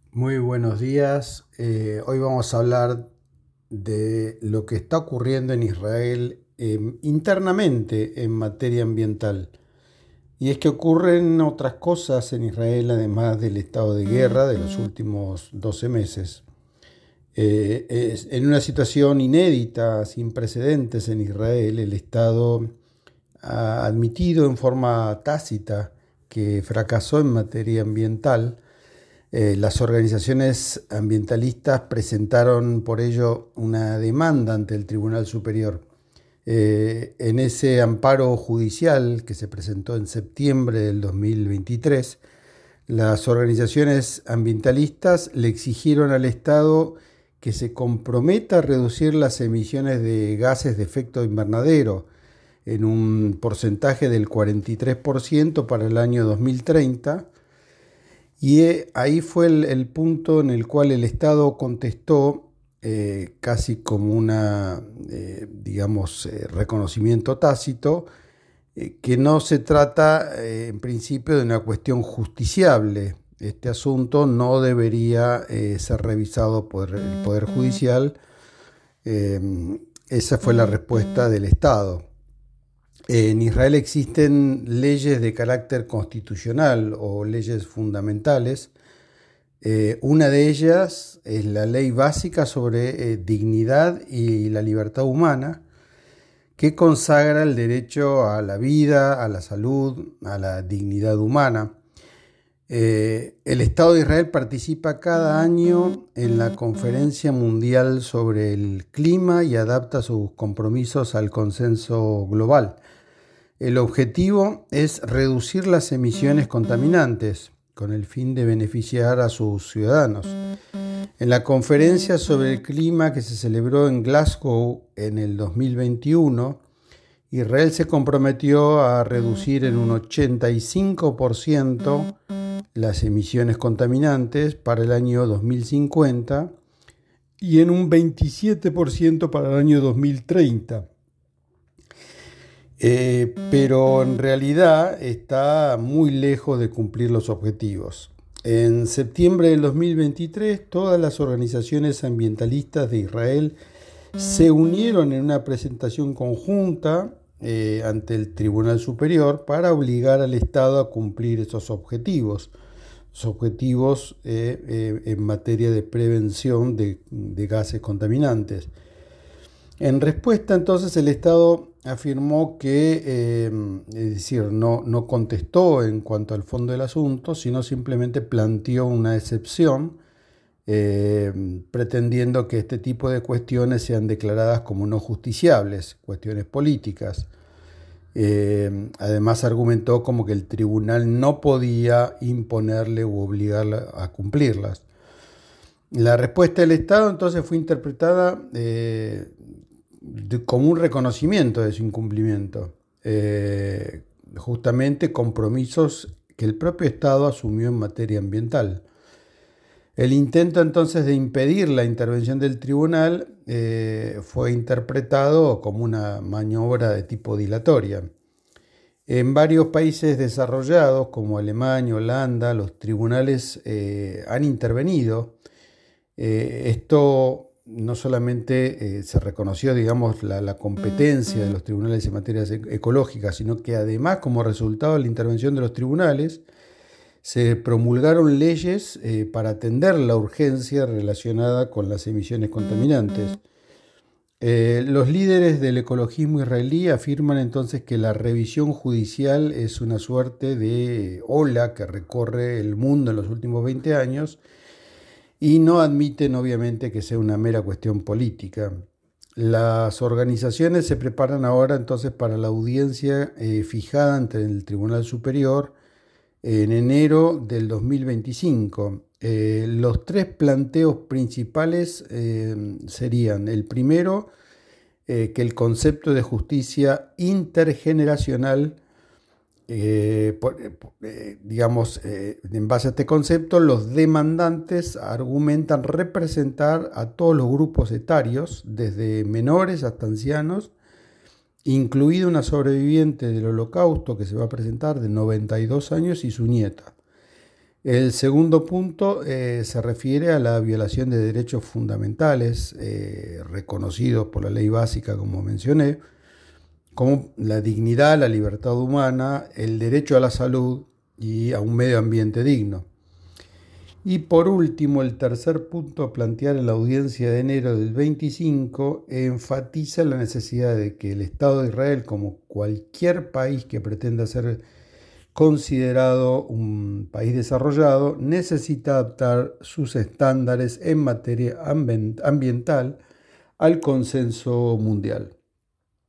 Muy buenos días. Hoy vamos a hablar de lo que está ocurriendo en Israel internamente en materia ambiental. Y es que ocurren otras cosas en Israel además del estado de guerra de los últimos 12 meses. En una situación inédita, sin precedentes en Israel, el Estado ha admitido en forma tácita que fracasó en materia ambiental. Las organizaciones ambientalistas presentaron por ello una demanda ante el Tribunal Superior. En ese amparo judicial que se presentó en septiembre del 2023, las organizaciones ambientalistas le exigieron al Estado que se comprometa a reducir las emisiones de gases de efecto invernadero en un porcentaje del 43% para el año 2030. Y ahí fue el punto en el cual el Estado contestó casi como una, reconocimiento tácito, que no se trata en principio de una cuestión justiciable. Este asunto no debería ser revisado por el Poder Judicial. Esa fue la respuesta del Estado. En Israel existen leyes de carácter constitucional o leyes fundamentales. Una de ellas es la Ley Básica sobre Dignidad y la Libertad Humana, que consagra el derecho a la vida, a la salud, a la dignidad humana. El Estado de Israel participa cada año en la Conferencia Mundial sobre el Clima y adapta sus compromisos al consenso global. El objetivo es reducir las emisiones contaminantes con el fin de beneficiar a sus ciudadanos. En la conferencia sobre el clima que se celebró en Glasgow en el 2021, Israel se comprometió a reducir en un 85% las emisiones contaminantes para el año 2050 y en un 27% para el año 2030. Pero en realidad está muy lejos de cumplir los objetivos. En septiembre del 2023, todas las organizaciones ambientalistas de Israel se unieron en una presentación conjunta ante el Tribunal Superior para obligar al Estado a cumplir esos objetivos. Los objetivos en materia de prevención de gases contaminantes. En respuesta, entonces, el Estado afirmó que, es decir, no contestó en cuanto al fondo del asunto, sino simplemente planteó una excepción, pretendiendo que este tipo de cuestiones sean declaradas como no justiciables, cuestiones políticas. Además, argumentó como que el tribunal no podía imponerle u obligarla a cumplirlas. La respuesta del Estado entonces fue interpretada como un reconocimiento de su incumplimiento, justamente compromisos que el propio Estado asumió en materia ambiental. El intento entonces de impedir la intervención del tribunal fue interpretado como una maniobra de tipo dilatoria. En varios países desarrollados como Alemania, Holanda, los tribunales han intervenido. Esto no solamente se reconoció, digamos, la competencia de los tribunales en materias ecológicas, sino que además, como resultado de la intervención de los tribunales, se promulgaron leyes para atender la urgencia relacionada con las emisiones contaminantes. Los líderes del ecologismo israelí afirman entonces que la revisión judicial es una suerte de ola que recorre el mundo en los últimos 20 años y no admiten obviamente que sea una mera cuestión política. Las organizaciones se preparan ahora entonces para la audiencia fijada ante el Tribunal Superior en enero del 2025. Los tres planteos principales serían: el primero, que el concepto de justicia intergeneracional, en base a este concepto, los demandantes argumentan representar a todos los grupos etarios, desde menores hasta ancianos, incluida una sobreviviente del Holocausto que se va a presentar de 92 años y su nieta. El segundo punto se refiere a la violación de derechos fundamentales reconocidos por la ley básica, como mencioné, como la dignidad, la libertad humana, el derecho a la salud y a un medio ambiente digno. Y por último, el tercer punto a plantear en la audiencia de enero del 25 enfatiza la necesidad de que el Estado de Israel, como cualquier país que pretenda ser considerado un país desarrollado, necesita adaptar sus estándares en materia ambiental al consenso mundial.